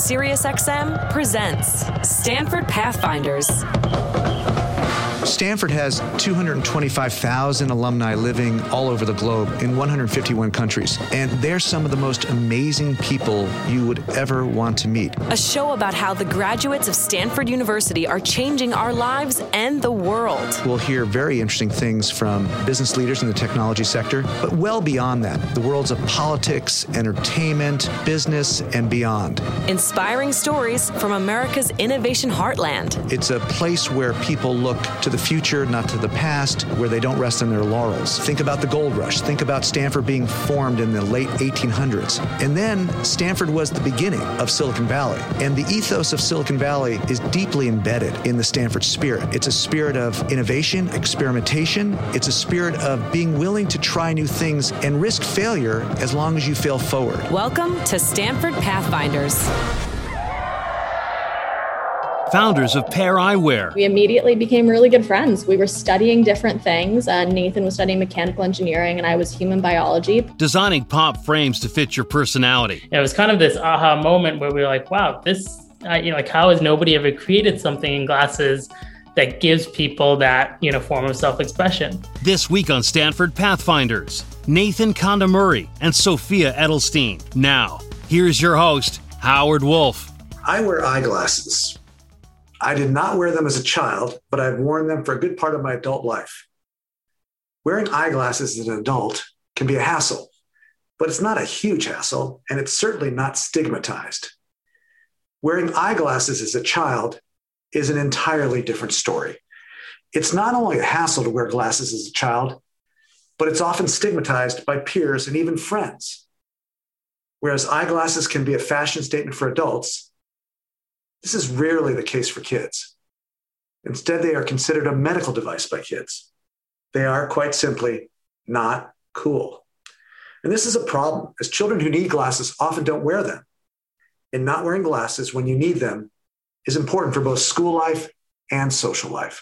SiriusXM presents Stanford Pathfinders. Stanford has 225,000 alumni living all over the globe in 151 countries, and they're some of the most amazing people you would ever want to meet. A show about how the graduates of Stanford University are changing our lives and the world. We'll hear very interesting things from business leaders in the technology sector, but well beyond that, the worlds of politics, entertainment, business, and beyond. Inspiring stories from America's innovation heartland. It's a place where people look to the future, not to the past, where they don't rest on their laurels. Think about the gold rush. Think about Stanford being formed in the late 1800s. And then Stanford was the beginning of Silicon Valley. And the ethos of Silicon Valley is deeply embedded in the Stanford spirit. It's a spirit of innovation, experimentation. It's a spirit of being willing to try new things and risk failure as long as you fail forward. Welcome to Stanford Pathfinders. Founders of Pair Eyewear. We immediately became really good friends. We were studying different things. Nathan was studying mechanical engineering and I was human biology. Designing pop frames to fit your personality. It was kind of this aha moment where we were like, wow, how has nobody ever created something in glasses that gives people that, form of self-expression? This week on Stanford Pathfinders, Nathan Condamurray and Sophia Edelstein. Now, here's your host, Howard Wolf. I wear eyeglasses. I did not wear them as a child, but I've worn them for a good part of my adult life. Wearing eyeglasses as an adult can be a hassle, but it's not a huge hassle, and it's certainly not stigmatized. Wearing eyeglasses as a child is an entirely different story. It's not only a hassle to wear glasses as a child, but it's often stigmatized by peers and even friends. Whereas eyeglasses can be a fashion statement for adults, this is rarely the case for kids. Instead, they are considered a medical device by kids. They are, quite simply, not cool. And this is a problem, as children who need glasses often don't wear them. And not wearing glasses when you need them is important for both school life and social life.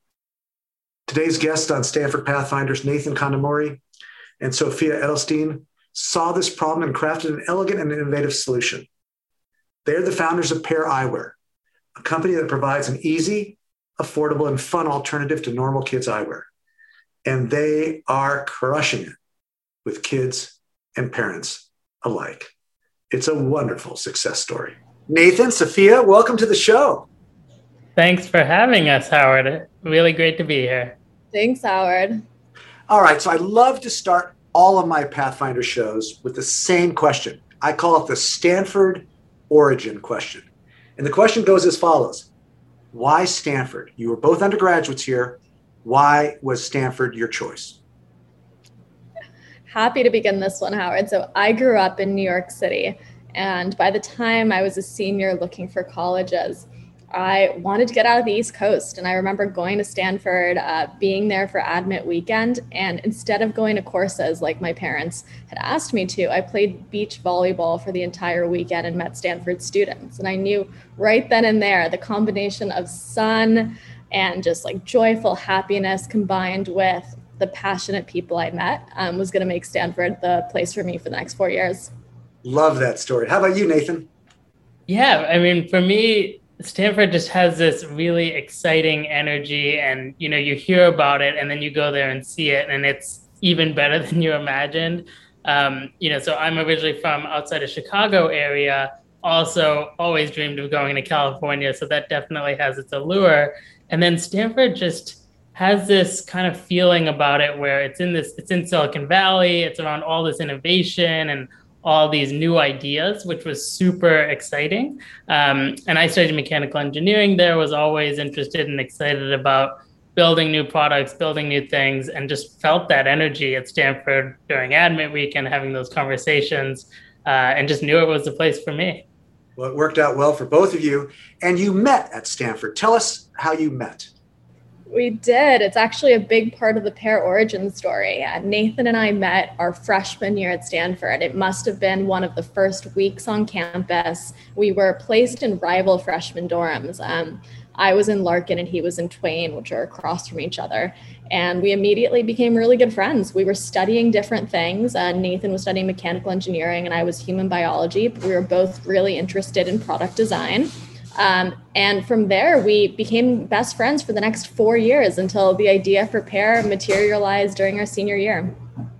Today's guests on Stanford Pathfinders, Nathan Condamurray and Sophia Edelstein, saw this problem and crafted an elegant and innovative solution. They're the founders of Pair Eyewear, a company that provides an easy, affordable, and fun alternative to normal kids' eyewear. And they are crushing it with kids and parents alike. It's a wonderful success story. Nathan, Sophia, welcome to the show. Thanks for having us, Howard. Really great to be here. Thanks, Howard. All right, so I love to start all of my Pathfinder shows with the same question. I call it the Stanford origin question. And the question goes as follows. Why Stanford? You were both undergraduates here. Why was Stanford your choice? Happy to begin this one, Howard. So I grew up in New York City, and by the time I was a senior looking for colleges, I wanted to get out of the East Coast. And I remember going to Stanford, being there for Admit weekend. And instead of going to courses like my parents had asked me to, I played beach volleyball for the entire weekend and met Stanford students. And I knew right then and there, the combination of sun and just like joyful happiness combined with the passionate people I met was going to make Stanford the place for me for the next 4 years. Love that story. How about you, Nathan? Yeah, for me, Stanford just has this really exciting energy and, you hear about it and then you go there and see it and it's even better than you imagined. So I'm originally from outside of Chicago area, also always dreamed of going to California. So that definitely has its allure. And then Stanford just has this kind of feeling about it where it's in Silicon Valley, it's around all this innovation and all these new ideas, which was super exciting. And I studied mechanical engineering there, was always interested and excited about building new products, building new things, and just felt that energy at Stanford during Admit Week and having those conversations, and just knew it was the place for me. Well, it worked out well for both of you. And you met at Stanford. Tell us how you met. We did. It's actually a big part of the Pear origin story. Nathan and I met our freshman year at Stanford. It must have been one of the first weeks on campus. We were placed in rival freshman dorms. I was in Larkin and he was in Twain, which are across from each other. And we immediately became really good friends. We were studying different things. Nathan was studying mechanical engineering and I was human biology. But we were both really interested in product design. And from there, we became best friends for the next 4 years until the idea for Pear materialized during our senior year.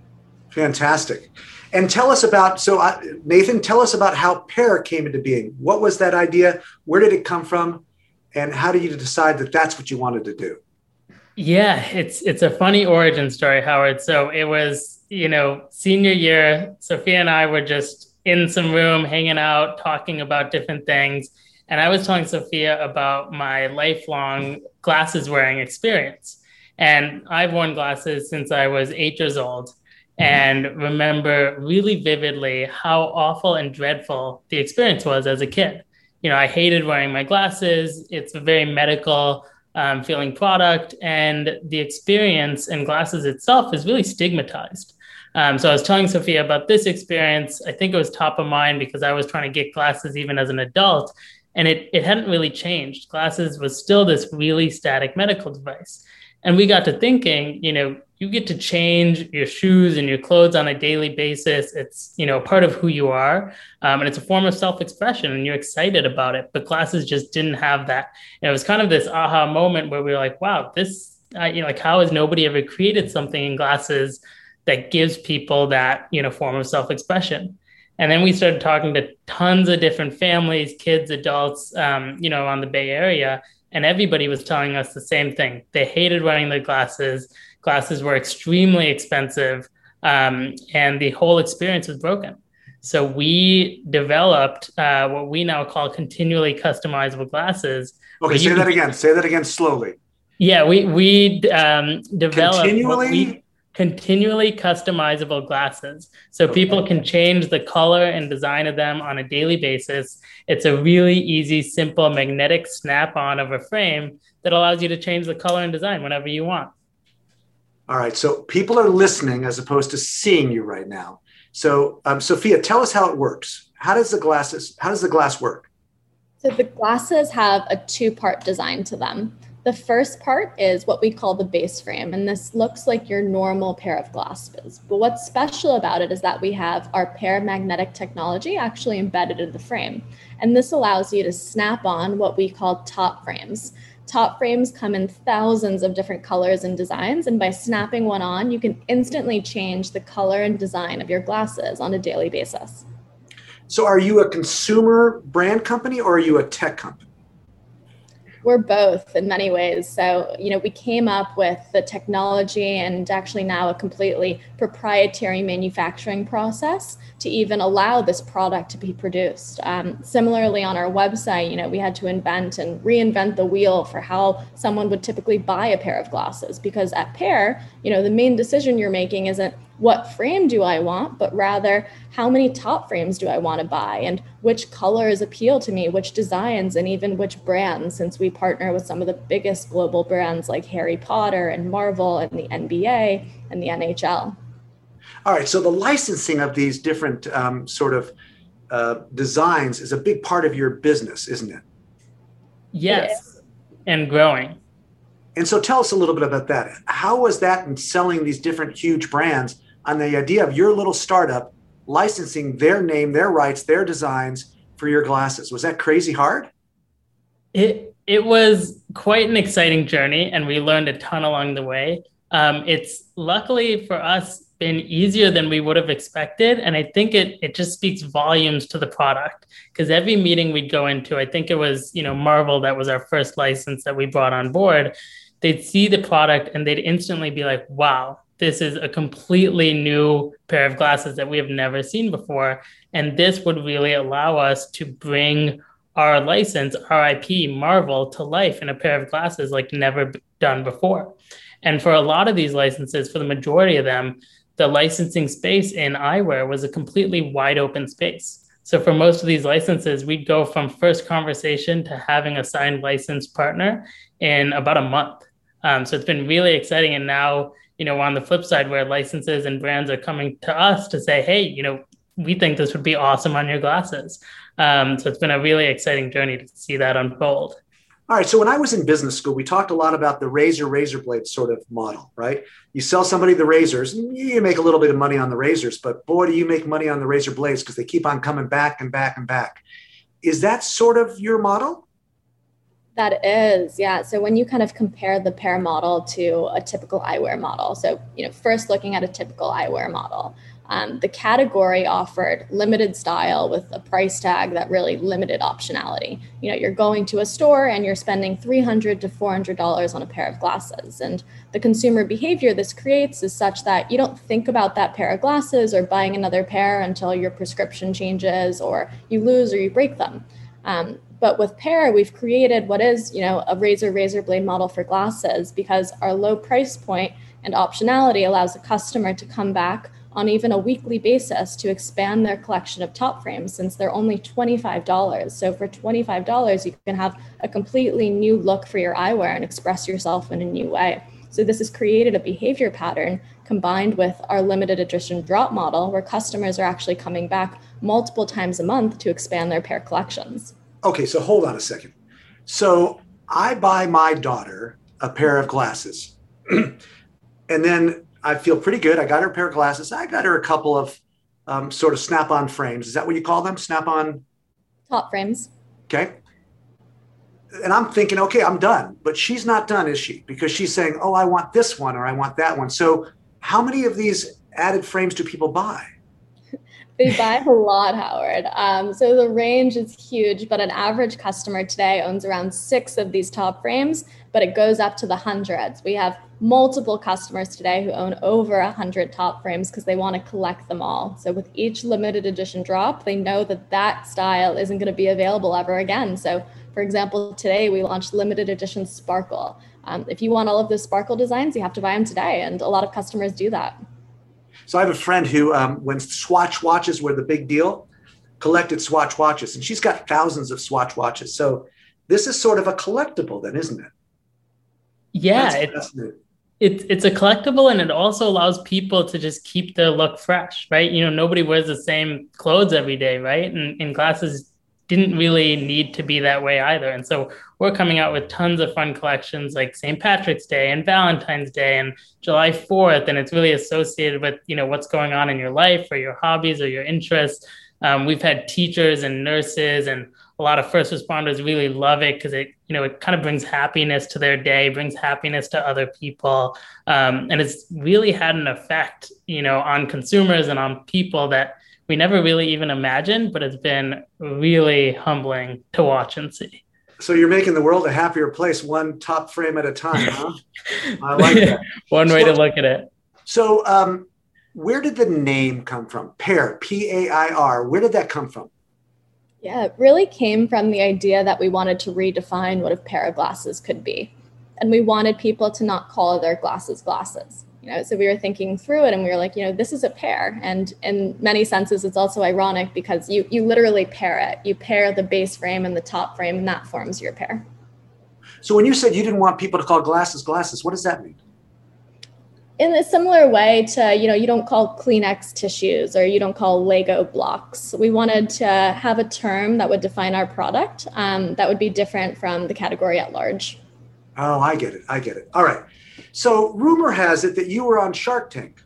Fantastic. And tell us about, Nathan, tell us about how Pear came into being. What was that idea? Where did it come from? And how did you decide that that's what you wanted to do? Yeah, it's a funny origin story, Howard. So it was, senior year, Sophia and I were just in some room hanging out, talking about different things. And I was telling Sophia about my lifelong glasses wearing experience. And I've worn glasses since I was 8 years old and remember really vividly how awful and dreadful the experience was as a kid. I hated wearing my glasses. It's a very medical feeling product. And the experience in glasses itself is really stigmatized. So I was telling Sophia about this experience. I think it was top of mind because I was trying to get glasses even as an adult. And it hadn't really changed. Glasses was still this really static medical device. And we got to thinking, you get to change your shoes and your clothes on a daily basis. It's, part of who you are. And it's a form of self-expression and you're excited about it. But glasses just didn't have that. It was kind of this aha moment where we were like, wow, this, how has nobody ever created something in glasses that gives people that, form of self-expression? And then we started talking to tons of different families, kids, adults, on the Bay Area. And everybody was telling us the same thing. They hated wearing their glasses. Glasses were extremely expensive. And the whole experience was broken. So we developed what we now call continually customizable glasses. Okay, say that again. Say that again slowly. Yeah, we developed continually customizable glasses. So people can change the color and design of them on a daily basis. It's a really easy, simple magnetic snap-on of a frame that allows you to change the color and design whenever you want. All right. So people are listening as opposed to seeing you right now. So Sophia, tell us how it works. How does the glass work? So the glasses have a two-part design to them. The first part is what we call the base frame, and this looks like your normal pair of glasses. But what's special about it is that we have our Pear magnetic technology actually embedded in the frame. And this allows you to snap on what we call top frames. Top frames come in thousands of different colors and designs, and by snapping one on, you can instantly change the color and design of your glasses on a daily basis. So are you a consumer brand company or are you a tech company? We're both in many ways. So, we came up with the technology and actually now a completely proprietary manufacturing process to even allow this product to be produced. Similarly, on our website, we had to invent and reinvent the wheel for how someone would typically buy a pair of glasses. Because at Pear, the main decision you're making isn't what frame do I want, but rather how many top frames do I want to buy and which colors appeal to me, which designs, and even which brands, since we partner with some of the biggest global brands like Harry Potter and Marvel and the NBA and the NHL. All right. So the licensing of these different designs is a big part of your business, isn't it? Yes, and growing. And so tell us a little bit about that. How was that in selling these different huge brands on the idea of your little startup licensing their name, their rights, their designs for your glasses? Was that crazy hard? It was quite an exciting journey, and we learned a ton along the way. It's luckily for us been easier than we would have expected. And I think it just speaks volumes to the product, because every meeting we'd go into, I think it was, Marvel, that was our first license that we brought on board. They'd see the product and they'd instantly be like, wow, this is a completely new pair of glasses that we have never seen before. And this would really allow us to bring our license, our IP, Marvel, to life in a pair of glasses like never done before. And for a lot of these licenses, for the majority of them, the licensing space in eyewear was a completely wide open space. So for most of these licenses, we'd go from first conversation to having a signed licensed partner in about a month. So it's been really exciting. And now, on the flip side, where licenses and brands are coming to us to say, hey, we think this would be awesome on your glasses. So it's been a really exciting journey to see that unfold. All right. So when I was in business school, we talked a lot about the razor blade sort of model, right? You sell somebody the razors and you make a little bit of money on the razors, but boy, do you make money on the razor blades because they keep on coming back and back and back. Is that sort of your model? That is, yeah. So when you kind of compare the pair model to a typical eyewear model, so, first looking at a typical eyewear model, the category offered limited style with a price tag that really limited optionality. You're going to a store and you're spending $300 to $400 on a pair of glasses. And the consumer behavior this creates is such that you don't think about that pair of glasses or buying another pair until your prescription changes or you lose or you break them. But with Pair, we've created what is, a razor blade model for glasses because our low price point and optionality allows a customer to come back on even a weekly basis to expand their collection of top frames since they're only $25. So for $25, you can have a completely new look for your eyewear and express yourself in a new way. So this has created a behavior pattern combined with our limited edition drop model where customers are actually coming back multiple times a month to expand their pair collections. Okay, so hold on a second. So I buy my daughter a pair of glasses and then I feel pretty good. I got her a pair of glasses. I got her a couple of sort of snap-on frames. Is that what you call them? Snap-on? Top frames. Okay. And I'm thinking, okay, I'm done. But she's not done, is she? Because she's saying, oh, I want this one or I want that one. So how many of these added frames do people buy? They buy a lot, Howard. So the range is huge, but an average customer today owns around 6 of these top frames, but it goes up to the hundreds. We have multiple customers today who own over 100 top frames because they want to collect them all. So with each limited edition drop, they know that style isn't going to be available ever again. So for example, today we launched limited edition Sparkle. If you want all of the Sparkle designs, you have to buy them today. And a lot of customers do that. So I have a friend who, when Swatch watches were the big deal, collected Swatch watches, and she's got thousands of Swatch watches. So this is sort of a collectible then, isn't it? Yeah, it's a collectible, and it also allows people to just keep their look fresh, right? Nobody wears the same clothes every day, right? And glasses didn't really need to be that way either. And so we're coming out with tons of fun collections like St. Patrick's Day and Valentine's Day and July 4th. And it's really associated with, what's going on in your life or your hobbies or your interests. We've had teachers and nurses and a lot of first responders really love it because it kind of brings happiness to their day, brings happiness to other people. And it's really had an effect, on consumers and on people that we never really even imagined, but it's been really humbling to watch and see. So you're making the world a happier place, one top frame at a time, huh? I like that. One way to look at it. So where did the name come from? Pair, P-A-I-R. Where did that come from? Yeah, it really came from the idea that we wanted to redefine what a pair of glasses could be. And we wanted people to not call their glasses glasses. So we were thinking through it and we were like, this is a pair. And in many senses, it's also ironic because you literally pair it. You pair the base frame and the top frame, and that forms your pair. So when you said you didn't want people to call glasses glasses, what does that mean? In a similar way to, you don't call Kleenex tissues or you don't call Lego blocks. We wanted to have a term that would define our product that would be different from the category at large. Oh, I get it. All right. So rumor has it that you were on Shark Tank.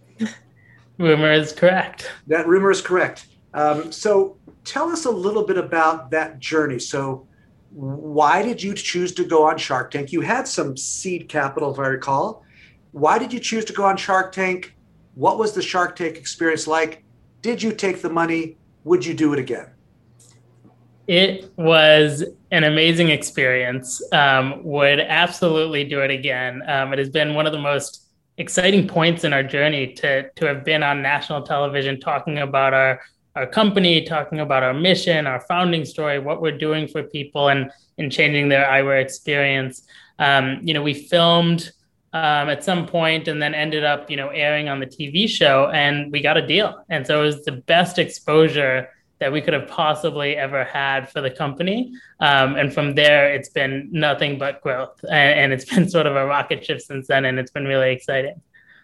Rumor is correct. That rumor is correct. So tell us a little bit about that journey. So why did you choose to go on Shark Tank? You had some seed capital, if I recall. Why did you choose to go on Shark Tank? What was the Shark Tank experience like? Did you take the money? Would you do it again? It was an amazing experience. Would absolutely do it again. It has been one of the most exciting points in our journey to have been on national television talking about our company, talking about our mission, our founding story, what we're doing for people and changing their eyewear experience. We filmed at some point and then ended up, airing on the TV show, and we got a deal. And so it was the best exposure that we could have possibly ever had for the company. And from there, it's been nothing but growth. And it's been sort of a rocket ship since then, and it's been really exciting.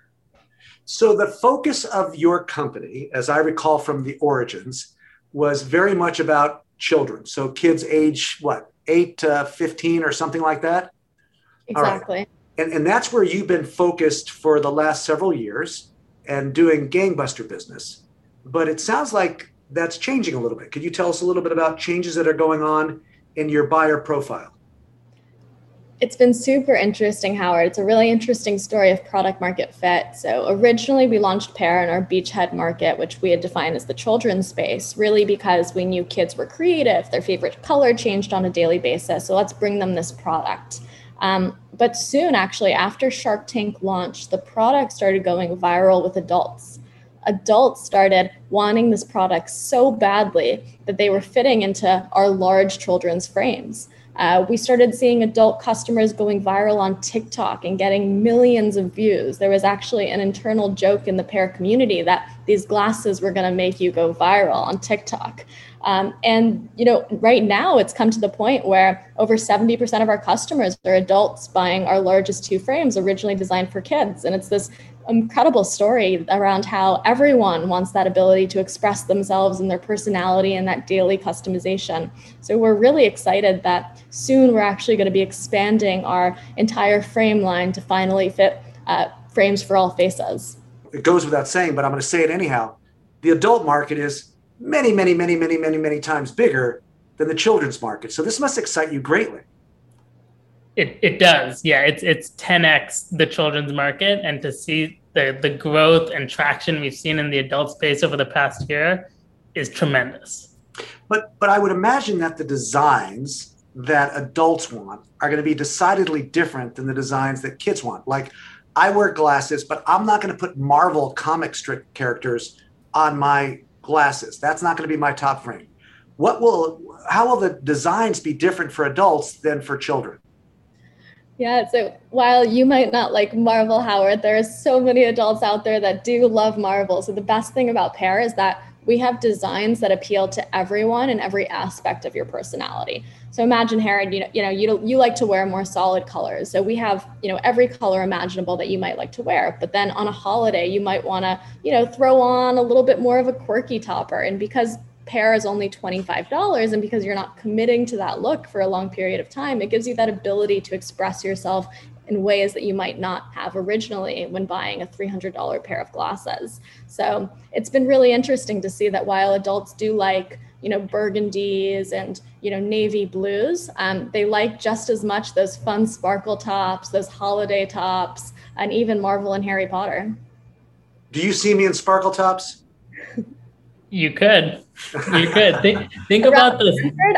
So the focus of your company, as I recall from the origins, was very much about children. So kids age, 8 to 15 or something like that? Exactly. Right. And that's where you've been focused for the last several years and doing gangbuster business. But it sounds like that's changing a little bit. Could you tell us a little bit about changes that are going on in your buyer profile? It's been super interesting, Howard. It's a really interesting story of product market fit. So originally we launched Pair in our beachhead market, which we had defined as the children's space, really because we knew kids were creative, their favorite color changed on a daily basis. So let's bring them this product. But soon, actually, after Shark Tank launched, the product started going viral with adults. Adults started wanting this product so badly that they were fitting into our large children's frames. We started seeing adult customers going viral on TikTok and getting millions of views. There was actually an internal joke in the Pair community that these glasses were going to make you go viral on TikTok. And right now it's come to the point where over 70% of our customers are adults buying our largest 2 frames originally designed for kids. And it's this incredible story around how everyone wants that ability to express themselves and their personality and that daily customization. So we're really excited that soon we're actually going to be expanding our entire frame line to finally fit frames for all faces. It goes without saying, but I'm going to say it anyhow. The adult market is many times bigger than the children's market. So this must excite you greatly. It does. Yeah, it's 10x the children's market. And to see the growth and traction we've seen in the adult space over the past year is tremendous. But I would imagine that the designs that adults want are going to be decidedly different than the designs that kids want. Like, I wear glasses, but I'm not going to put Marvel comic strip characters on my glasses. That's not going to be my top frame. How will the designs be different for adults than for children? Yeah, so while you might not like Marvel, Howard, there are so many adults out there that do love Marvel. So the best thing about Pair is that we have designs that appeal to everyone in every aspect of your personality. So imagine, Harry, you like to wear more solid colors. So we have, every color imaginable that you might like to wear. But then on a holiday, you might want to, throw on a little bit more of a quirky topper. And because Pair is only $25, and because you're not committing to that look for a long period of time, it gives you that ability to express yourself in ways that you might not have originally when buying a $300 pair of glasses. So it's been really interesting to see that while adults do like, burgundies and, navy blues, they like just as much those fun sparkle tops, those holiday tops, and even Marvel and Harry Potter. Do you see me in sparkle tops? You could. Think about this.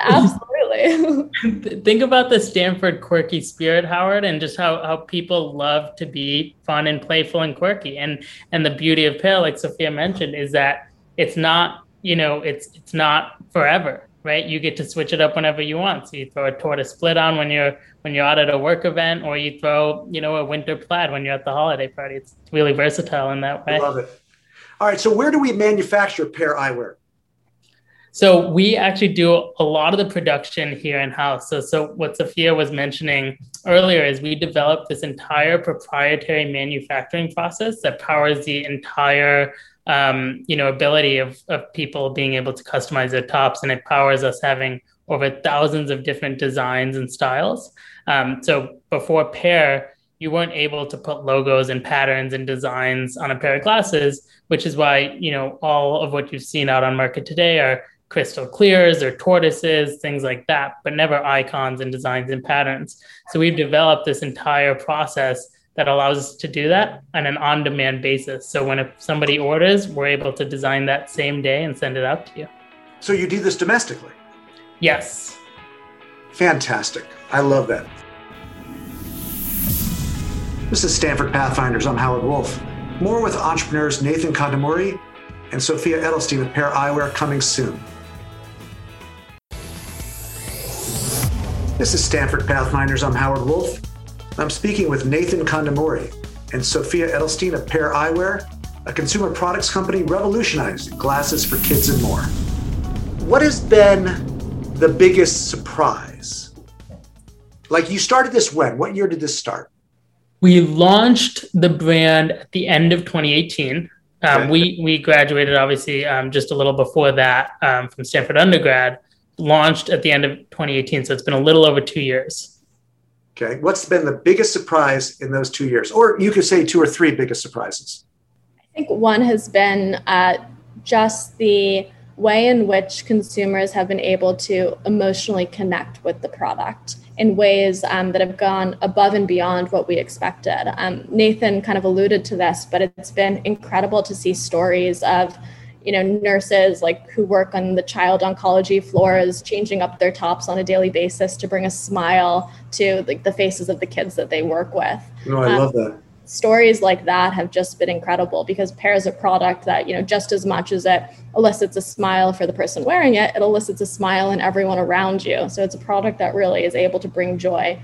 Absolutely. Think about the Stanford quirky spirit, Howard, and just how people love to be fun and playful and quirky. And the beauty of Pair, like Sophia mentioned, is that it's not, it's not forever, right? You get to switch it up whenever you want. So you throw a tortoise split on when you're out at a work event, or you throw, a winter plaid when you're at the holiday party. It's really versatile in that way. I love it. All right. So where do we manufacture Pair eyewear? So we actually do a lot of the production here in-house. So what Sophia was mentioning earlier is we developed this entire proprietary manufacturing process that powers the entire, ability of people being able to customize their tops. And it powers us having over thousands of different designs and styles. So before Pair, you weren't able to put logos and patterns and designs on a pair of glasses, which is why, all of what you've seen out on market today are crystal clears or tortoises, things like that, but never icons and designs and patterns. So we've developed this entire process that allows us to do that on an on-demand basis. So if somebody orders, we're able to design that same day and send it out to you. So you do this domestically? Yes. Fantastic. I love that. This is Stanford Pathfinders. I'm Howard Wolf. More with entrepreneurs Nathan Kandamuri and Sophia Edelstein of Pair Eyewear coming soon. This is Stanford Pathfinders. I'm Howard Wolf. I'm speaking with Nathan Kandamuri and Sophia Edelstein of Pair Eyewear, a consumer products company revolutionizing glasses for kids and more. what has been the biggest surprise? Like, you started this when? What year did this start? We launched the brand at the end of 2018. Okay. We graduated, obviously, just a little before that from Stanford undergrad, launched at the end of 2018. So it's been a little over 2 years. Okay. What's been the biggest surprise in those 2 years? Or you could say 2 or 3 biggest surprises. I think one has been just the way in which consumers have been able to emotionally connect with the product in ways that have gone above and beyond what we expected. Nathan kind of alluded to this, but it's been incredible to see stories of, nurses who work on the child oncology floors, changing up their tops on a daily basis to bring a smile to the faces of the kids that they work with. No, I love that. Stories like that have just been incredible because Pear is a product that, just as much as it elicits a smile for the person wearing it, it elicits a smile in everyone around you. So it's a product that really is able to bring joy.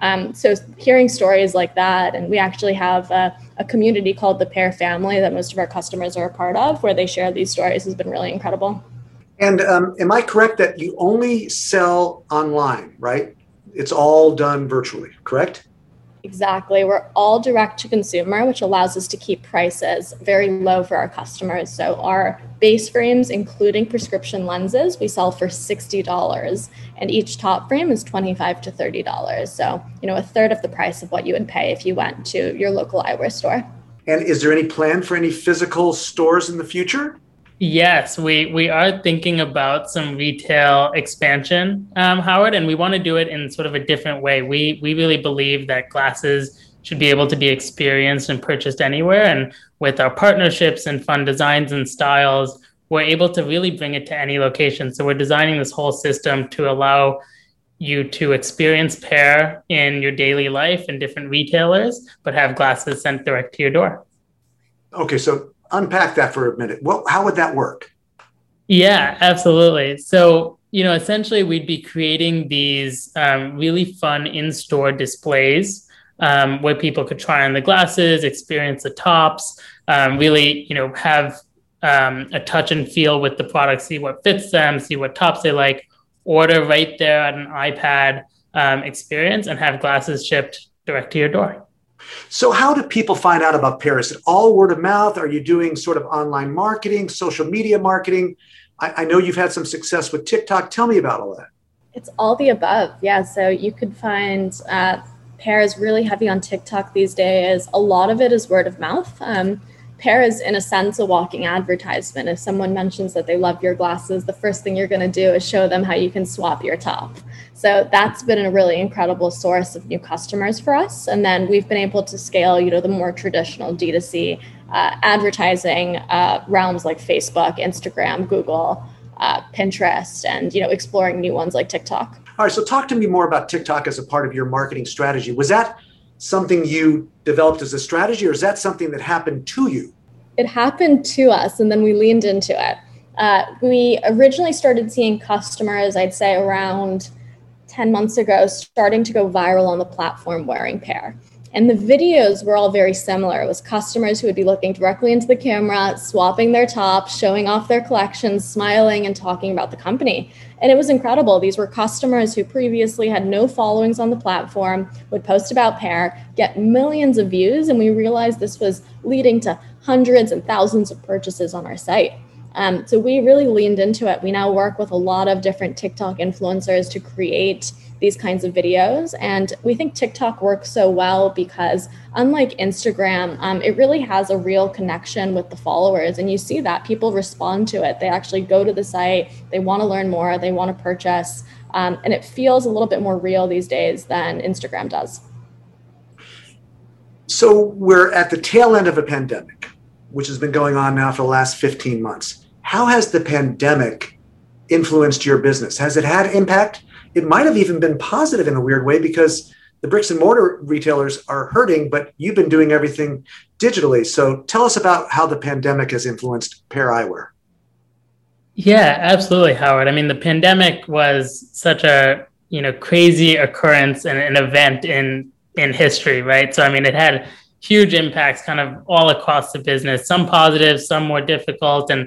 So hearing stories like that, and we actually have a community called the Pear Family that most of our customers are a part of, where they share these stories, has been really incredible. And am I correct that you only sell online, right? It's all done virtually, correct? Exactly. We're all direct to consumer, which allows us to keep prices very low for our customers. So our base frames, including prescription lenses, we sell for $60, and each top frame is $25 to $30. So, a third of the price of what you would pay if you went to your local eyewear store. And is there any plan for any physical stores in the future? Yes, we are thinking about some retail expansion, Howard, and we want to do it in sort of a different way. We really believe that glasses should be able to be experienced and purchased anywhere. And with our partnerships and fun designs and styles, we're able to really bring it to any location. So we're designing this whole system to allow you to experience Pear in your daily life in different retailers, but have glasses sent direct to your door. Okay, so unpack that for a minute. How would that work? Yeah, absolutely. So, essentially we'd be creating these really fun in-store displays where people could try on the glasses, experience the tops, really, have a touch and feel with the product, see what fits them, see what tops they like, order right there at an iPad experience, and have glasses shipped direct to your door. So how do people find out about Pear? Is it all word of mouth? Are you doing sort of online marketing, social media marketing? I know you've had some success with TikTok. Tell me about all that. It's all the above. Yeah. So you could find Pear is really heavy on TikTok these days. A lot of it is word of mouth. Pear is, in a sense, a walking advertisement. If someone mentions that they love your glasses, the first thing you're going to do is show them how you can swap your top. So that's been a really incredible source of new customers for us. And then we've been able to scale, the more traditional D2C advertising realms like Facebook, Instagram, Google, Pinterest, and, exploring new ones like TikTok. All right. So talk to me more about TikTok as a part of your marketing strategy. Was that something you developed as a strategy, or is that something that happened to you? It happened to us, and then we leaned into it. We originally started seeing customers, I'd say around 10 months ago, starting to go viral on the platform wearing Pear. And the videos were all very similar. It was customers who would be looking directly into the camera, swapping their tops, showing off their collections, smiling, and talking about the company. And it was incredible. These were customers who previously had no followings on the platform, would post about Pear, get millions of views, and we realized this was leading to hundreds and thousands of purchases on our site. So we really leaned into it. We now work with a lot of different TikTok influencers to create these kinds of videos. And we think TikTok works so well because, unlike Instagram, it really has a real connection with the followers. And you see that people respond to it. They actually go to the site, they want to learn more, they want to purchase. And it feels a little bit more real these days than Instagram does. So we're at the tail end of a pandemic, which has been going on now for the last 15 months. How has the pandemic influenced your business? Has it had impact? It might have even been positive in a weird way because the bricks and mortar retailers are hurting, but you've been doing everything digitally. So tell us about how the pandemic has influenced Pear Eyewear. Yeah, absolutely, Howard. I mean, the pandemic was such a crazy occurrence and an event in history, right? So I mean, it had huge impacts kind of all across the business, some positive, some more difficult. And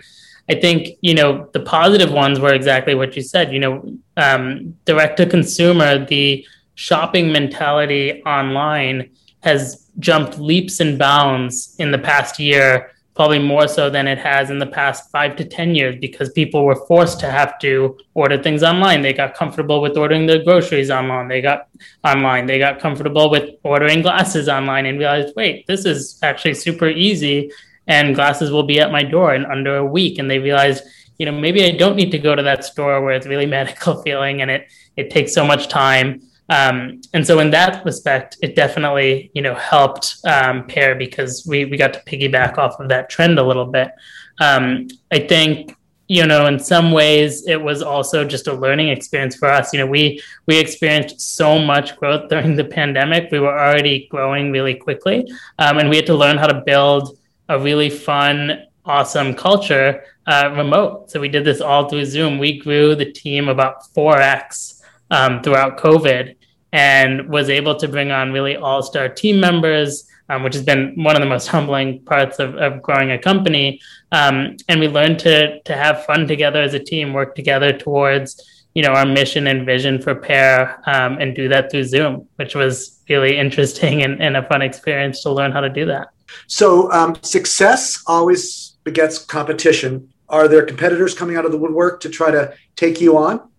I think, the positive ones were exactly what you said, direct to consumer, the shopping mentality online has jumped leaps and bounds in the past year, probably more so than it has in the past 5 to 10 years, because people were forced to have to order things online. They got comfortable with ordering their groceries online. They got comfortable with ordering glasses online and realized, wait, this is actually super easy and glasses will be at my door in under a week. And they realized, maybe I don't need to go to that store where it's really medical feeling and it takes so much time. And so in that respect, it definitely, helped Pair, because we got to piggyback off of that trend a little bit. I think, in some ways it was also just a learning experience for us. We experienced so much growth during the pandemic. We were already growing really quickly. And we had to learn how to build a really fun, awesome culture remote. So we did this all through Zoom. We grew the team about 4x throughout COVID, and was able to bring on really all-star team members, which has been one of the most humbling parts of growing a company. And we learned to have fun together as a team, work together towards, our mission and vision for Pair, and do that through Zoom, which was really interesting and a fun experience to learn how to do that. So success always begets competition. Are there competitors coming out of the woodwork to try to take you on?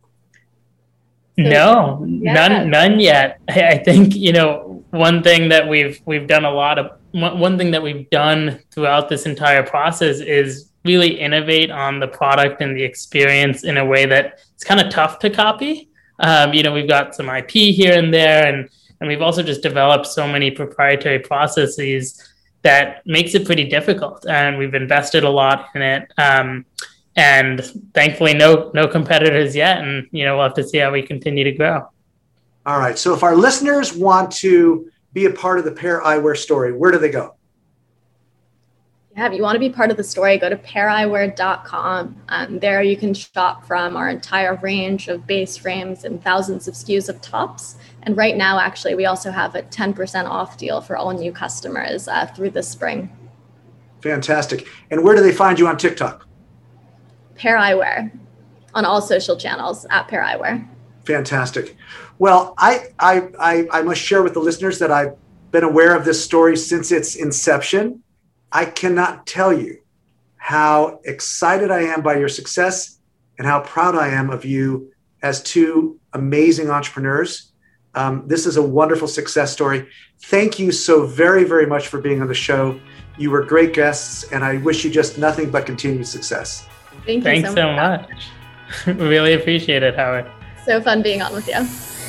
No, none yet. I think, one thing that we've done one thing that we've done throughout this entire process is really innovate on the product and the experience in a way that it's kind of tough to copy. We've got some IP here and there, and we've also just developed so many proprietary processes that makes it pretty difficult. And we've invested a lot in it. And thankfully, no competitors yet. And, we'll have to see how we continue to grow. All right. So if our listeners want to be a part of the Pair Eyewear story, where do they go? Yeah, if you want to be part of the story, go to paireyewear.com. There you can shop from our entire range of base frames and thousands of SKUs of tops. And right now, actually, we also have a 10% off deal for all new customers through this spring. Fantastic. And where do they find you on TikTok? Pair Eyewear on all social channels at Pair Eyewear. Fantastic. Well, I must share with the listeners that I've been aware of this story since its inception. I cannot tell you how excited I am by your success and how proud I am of you as two amazing entrepreneurs. This is a wonderful success story. Thank you so very, very much for being on the show. You were great guests, and I wish you just nothing but continued success. Thanks so much. We really appreciate it, Howard. So fun being on with you.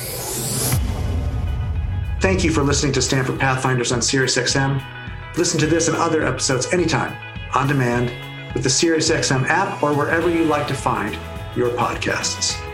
Thank you for listening to Stanford Pathfinders on SiriusXM. Listen to this and other episodes anytime, on demand, with the SiriusXM app or wherever you like to find your podcasts.